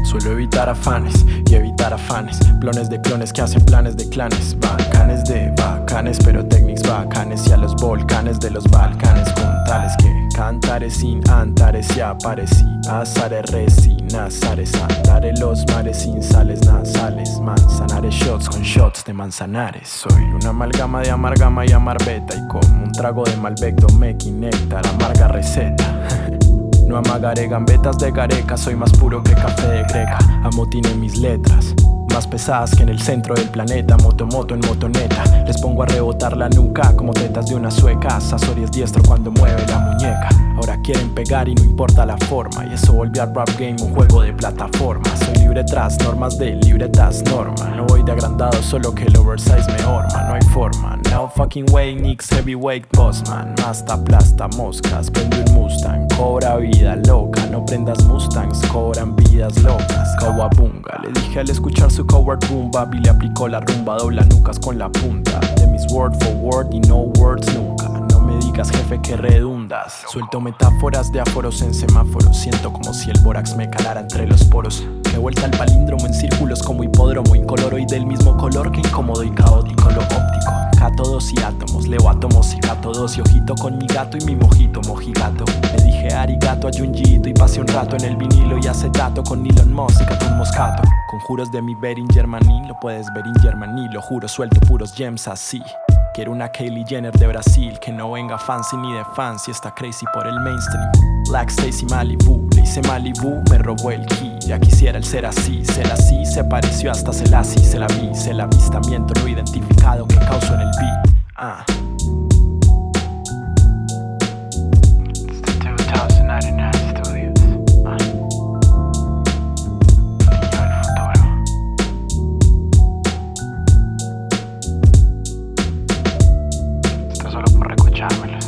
Suelo evitar afanes y evitar afanes. Clones de clones que hacen planes de clanes. Bacanes de bacanes, pero técnicas bacanes. Y a los volcanes de los Balcanes. Con tales que cantaré sin antares y aparecí. Azaré sin azares. Andaré los mares sin sales nasales. Manzanares shots con shots de manzanares. Soy una amalgama de amargama y amarbeta. Y como un trago de Malbec, Domec y néctar. Amarga receta. No amagaré gambetas de Gareca, soy más puro que café de Greca. Amotine mis letras, más pesadas que en el centro del planeta. Moto en motoneta, les pongo a rebotar la nuca como tetas de una sueca. Sasori es diestro cuando mueve la muñeca. Ahora quieren pegar y no importa la forma. Y eso volvió al rap game un juego de plataforma. Soy libre tras normas de libretas norma. No voy de agrandado, solo que el oversize me horma. No hay forma, no fucking way, Knicks heavyweight bossman. Masta aplasta moscas, prende un Mustang. Cobra vida loca, no prendas Mustangs, cobran vidas locas. Kawabunga, le dije al escuchar su coward boom bap y le aplicó la rumba. Dobla nucas con la punta de mis word for word y no words nunca. No me digas jefe que redundas. Suelto metáforas de aforos en semáforos. Siento como si el bórax me calara entre los poros. Que vuelta al palíndromo en círculos como hipódromo. Incoloro y del mismo color que incómodo y caótico lo óptico. Cátodos y átomos, leo átomos y cátodos. Y ojito con mi gato y mi mojito mojigato. Le dije arigato a Junjito y pasé un rato en el vinilo y acetato con Elon Musk y Catún Moscato. Conjuros de mi Beringer Maní, lo puedes ver en Germany, lo juro, suelto puros gems así. Quiero una Kylie Jenner de Brasil, que no venga fancy ni de fancy, está crazy por el mainstream. Black Stacy Malibu, le hice Malibu, me robó el key. Ya quisiera el ser así, se pareció hasta Selassie. Se la vi, el avistamiento no identificado que causó en el beat. It's the 2099 Studios. Niño del futuro. Esto solo por escuchármelo.